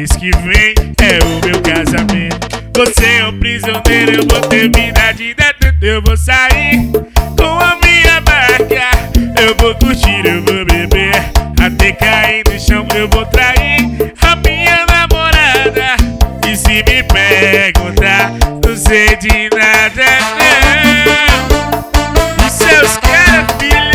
mês que vem é o meu casamento. Você é um prisioneiro, eu vou ter vida de detento. Eu vou sair com a minha barca, eu vou curtir, eu vou beber até cair no chão. Eu vou trair a minha namorada, e se me perguntar, não sei de nada não. E seus caras, filha?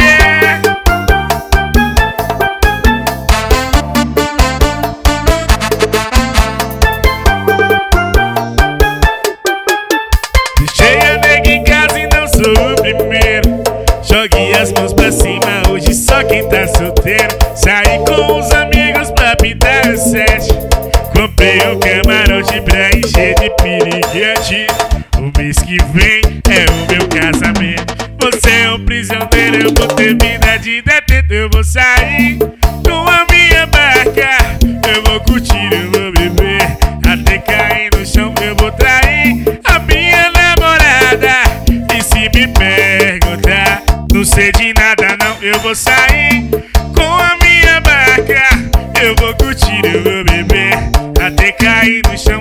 Deixei a nega em casa e não sou o primeiro. Jogue as mãos pra cima, hoje só quem tá solteiro. Saí com os amigos pra pintar o set. Comprei um camarote pra encher de piriguete. O mês que vem é o meu casamento. Você é um prisioneiro, eu vou ter vida de detento. Eu vou sair com a minha barca, eu vou curtir, eu vou beber até cair no chão. Eu vou trair a minha namorada, e se me perguntar, não sei de nada não. Eu vou sair com a minha barca, eu vou curtir, eu vou beber até cair no chão.